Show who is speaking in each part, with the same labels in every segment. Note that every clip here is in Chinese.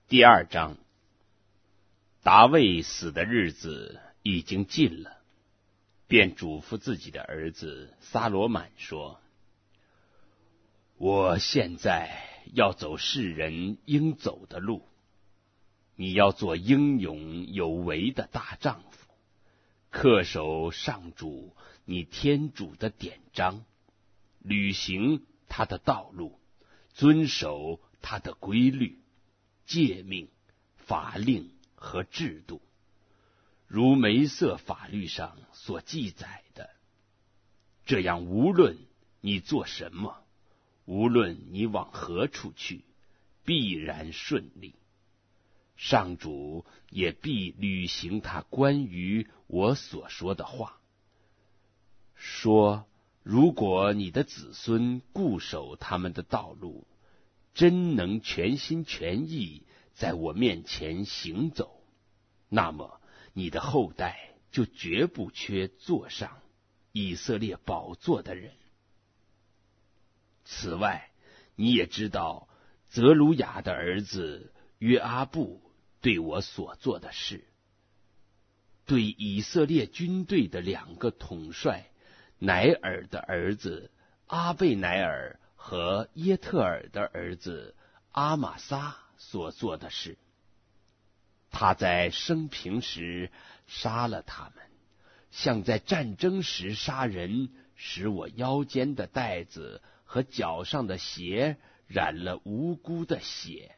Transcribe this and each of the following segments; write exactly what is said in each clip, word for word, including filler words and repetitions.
Speaker 1: 第二章，达味死的日子已经近了，便嘱咐自己的儿子撒罗满说：我现在要走世人应走的路，你要做英勇有为的大丈夫，恪守上主你天主的典章，履行他的道路，遵守他的规律、诫命、法令和制度，如梅瑟法律上所记载的。这样无论你做什么，无论你往何处去，必然顺利。上主也必履行他关于我所说的话，说如果你的子孙固守他们的道路，真能全心全意在我面前行走，那么你的后代就绝不缺坐上以色列宝座的人。此外，你也知道泽鲁雅的儿子约阿布对我所做的事，对以色列军队的两个统帅乃尔的儿子阿贝乃尔和耶特尔的儿子阿玛撒所做的事。他在生平时杀了他们，像在战争时杀人，使我腰间的带子和脚上的鞋染了无辜的血。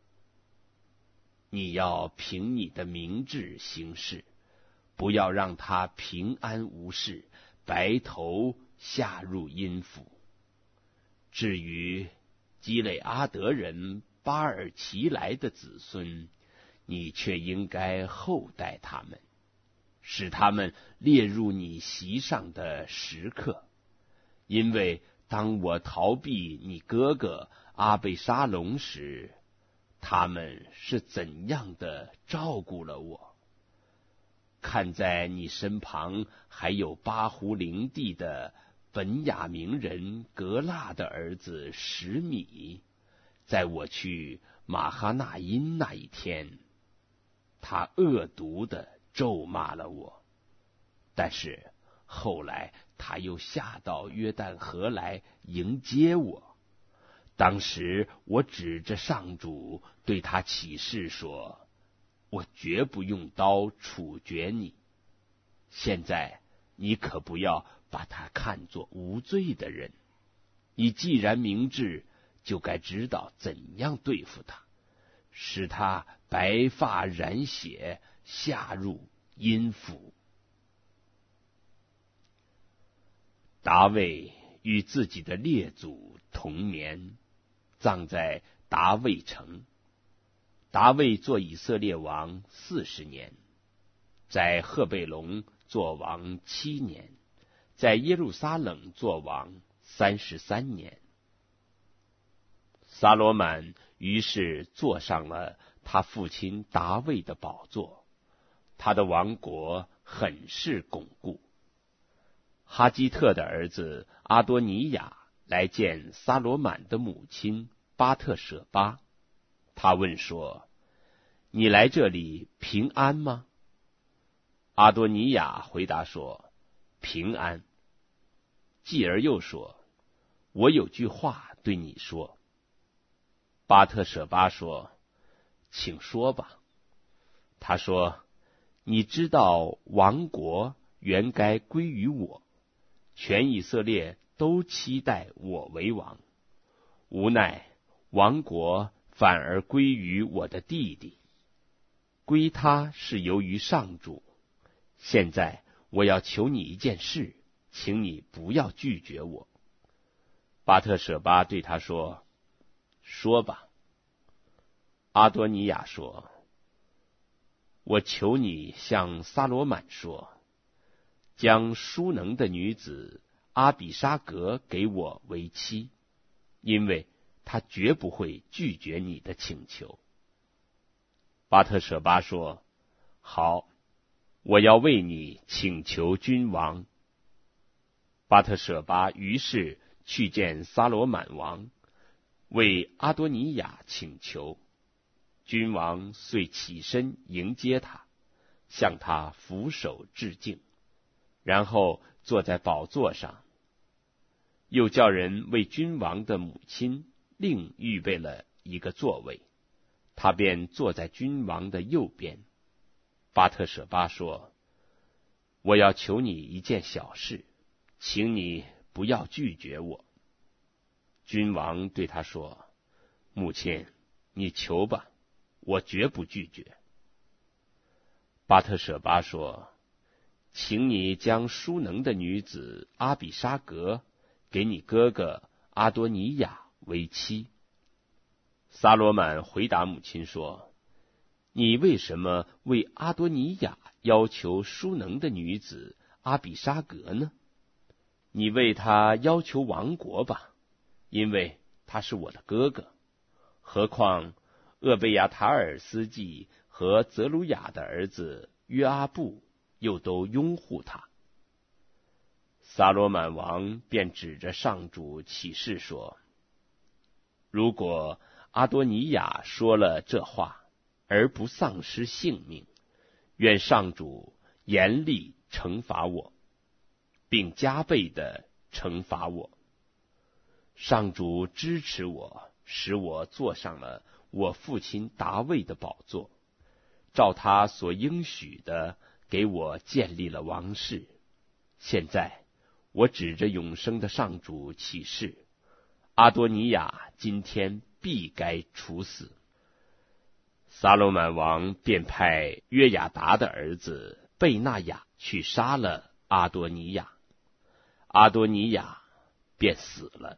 Speaker 1: 你要凭你的明智行事，不要让他平安无事，白头下入阴府。至于基累阿德人巴尔奇来的子孙，你却应该厚待他们，使他们列入你席上的食客。因为当我逃避你哥哥阿贝沙龙时，他们是怎样的照顾了我。看在你身旁还有巴胡陵地的本雅明人格拉的儿子史米，在我去马哈纳因那一天，他恶毒地咒骂了我，但是后来他又下到约旦河来迎接我。当时我指着上主对他起誓说，我绝不用刀处决你。现在你可不要把他看作无罪的人，你既然明智，就该知道怎样对付他，使他白发染血，下入阴府。达味与自己的列祖同眠，葬在达味城。达味做以色列王四十年，在赫贝龙做王七年，在耶路撒冷做王三十三年。撒罗满于是坐上了他父亲达味的宝座，他的王国很是巩固。哈基特的儿子阿多尼亚来见撒罗满的母亲巴特舍巴，他问说，你来这里平安吗？阿多尼亚回答说，平安。继而又说，我有句话对你说。巴特舍巴说，请说吧。他说，你知道王国原该归于我，全以色列都期待我为王，无奈王国反而归于我的弟弟，归他是由于上主。现在我要求你一件事，请你不要拒绝我。巴特舍巴对他说，说吧。阿多尼亚说，我求你向撒罗满说，将舒能的女子阿比沙格给我为妻，因为他绝不会拒绝你的请求。巴特舍巴说，好，我要为你请求君王。巴特舍巴于是去见撒罗满王，为阿多尼亚请求。 君王遂起身迎接他，向他俯首致敬，然后坐在宝座上，又叫人为君王的母亲另预备了一个座位，他便坐在君王的右边。巴特舍巴说：我要求你一件小事，请你不要拒绝我。君王对他说：母亲，你求吧，我绝不拒绝。巴特舍巴说：请你将舒能的女子阿比沙格给你哥哥阿多尼雅为妻。撒罗满回答母亲说：你为什么为阿多尼雅要求舒能的女子阿比沙格呢？你为他要求王国吧，因为他是我的哥哥。何况厄贝亚塔尔斯基和泽鲁雅的儿子约阿布又都拥护他。撒罗满王便指着上主起誓说：如果阿多尼雅说了这话而不丧失性命，愿上主严厉惩罚我，并加倍的惩罚我。上主支持我，使我坐上了我父亲达味的宝座，照他所应许的给我建立了王室。现在我指着永生的上主起誓，阿多尼雅今天必该处死。撒罗满王便派约雅达的儿子贝纳雅去杀了阿多尼雅，阿多尼雅便死了。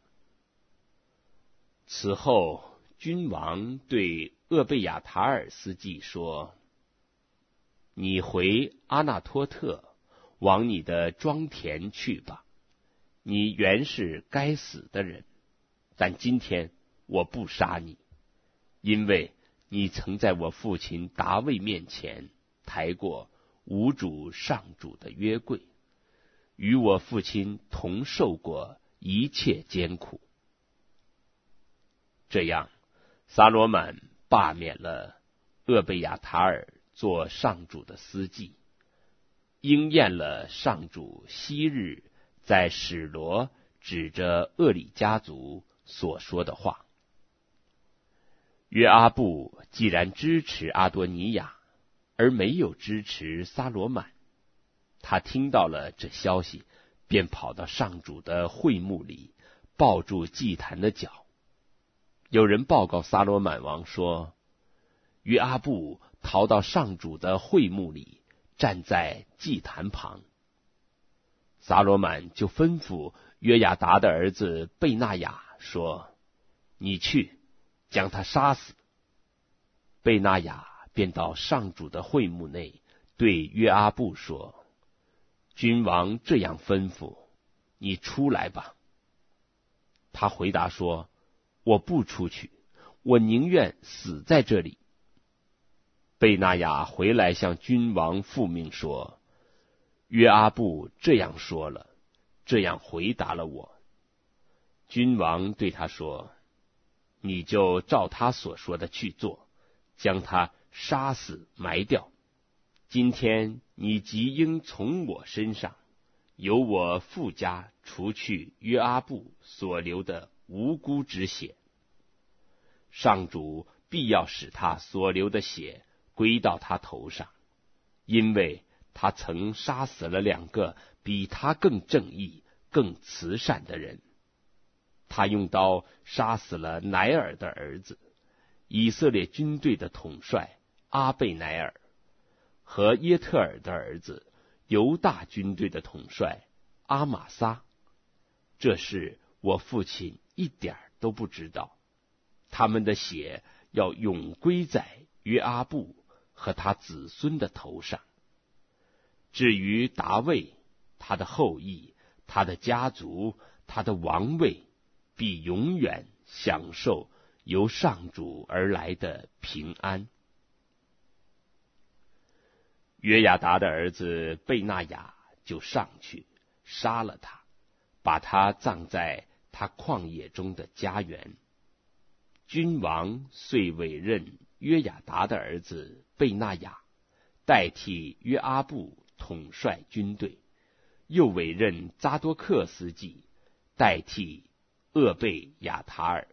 Speaker 1: 此后，君王对厄贝亚塔尔斯基说：你回阿纳托特，往你的庄田去吧。你原是该死的人，但今天我不杀你，因为你曾在我父亲达味面前抬过无主上主的约柜，与我父亲同受过一切艰苦。这样，撒罗满罢免了厄贝亚塔尔做上主的司祭，应验了上主昔日在史罗指着厄里家族所说的话。约阿布既然支持阿多尼雅，而没有支持撒罗满，他听到了这消息，便跑到上主的会幕里，抱住祭坛的脚。有人报告撒罗满王说，约阿布逃到上主的会幕里，站在祭坛旁。撒罗满就吩咐约雅达的儿子贝纳雅说：你去将他杀死。贝纳雅便到上主的会幕内，对约阿布说：君王这样吩咐，你出来吧。他回答说：我不出去，我宁愿死在这里。贝纳雅回来向君王复命说：约阿布这样说了，这样回答了我。君王对他说：你就照他所说的去做，将他杀死埋掉。今天你即应从我身上，由我父家除去约阿布所流的无辜之血。上主必要使他所流的血归到他头上，因为他曾杀死了两个比他更正义、更慈善的人。他用刀杀死了乃尔的儿子，以色列军队的统帅阿贝乃尔，和耶特尔的儿子犹大军队的统帅阿玛撒。这事我父亲一点都不知道。他们的血要永归在约阿布和他子孙的头上。至于达味，他的后裔，他的家族，他的王位，必永远享受由上主而来的平安。约雅达的儿子贝纳雅就上去杀了他，把他葬在他旷野中的家园。君王遂委任约雅达的儿子贝纳雅代替约阿布统帅军队，又委任扎多克司祭代替厄贝亚塔尔。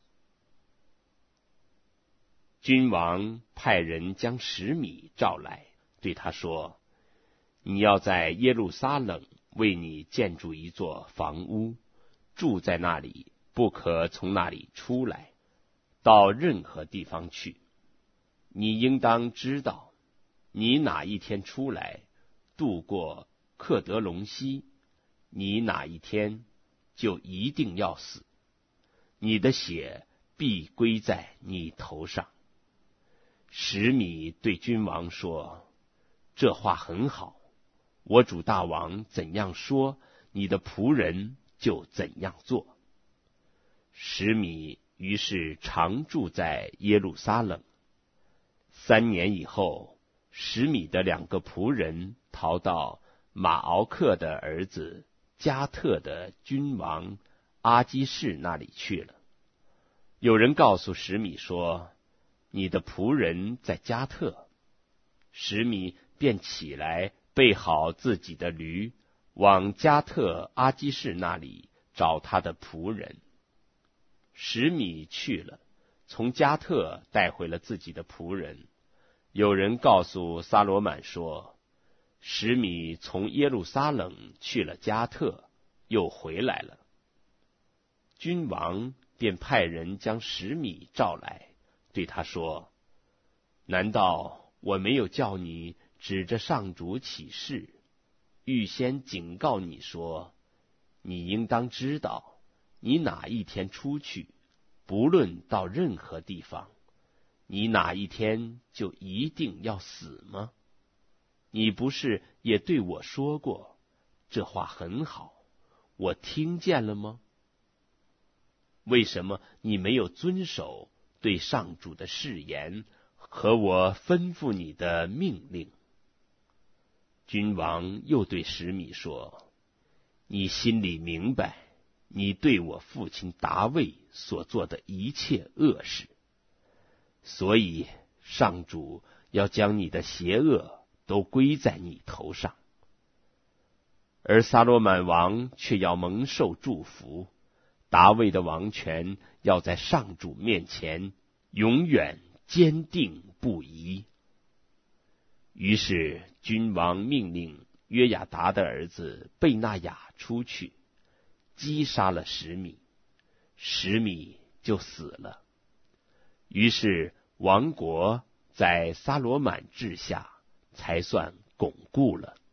Speaker 1: 君王派人将使米召来，对他说：你要在耶路撒冷为你建筑一座房屋，住在那里，不可从那里出来，到任何地方去。你应当知道，你哪一天出来，渡过克德隆溪，你哪一天就一定要死，你的血必归在你头上。使米对君王说：这话很好，我主大王怎样说，你的仆人就怎样做。使米于是常住在耶路撒冷。三年以后，使米的两个仆人逃到马敖克的儿子加特的君王阿基士那里去了。有人告诉使米说：你的仆人在加特。使米便起来，备好自己的驴，往加特阿基士那里找他的仆人。使米去了，从加特带回了自己的仆人。有人告诉撒罗满说：使米从耶路撒冷去了加特，又回来了。君王便派人将使米召来，对他说：难道我没有叫你指着上主起誓，预先警告你说，你应当知道，你哪一天出去，不论到任何地方，你哪一天就一定要死吗？你不是也对我说过，这话很好，我听见了吗？为什么你没有遵守对上主的誓言和我吩咐你的命令？君王又对使米说：你心里明白，你对我父亲达味所做的一切恶事，所以上主要将你的邪恶都归在你头上。而撒罗满王却要蒙受祝福，达味的王权要在上主面前永远坚定不移。于是君王命令约雅达的儿子贝纳雅出去，击杀了使米，使米就死了。于是王国在撒罗满治下才算巩固了。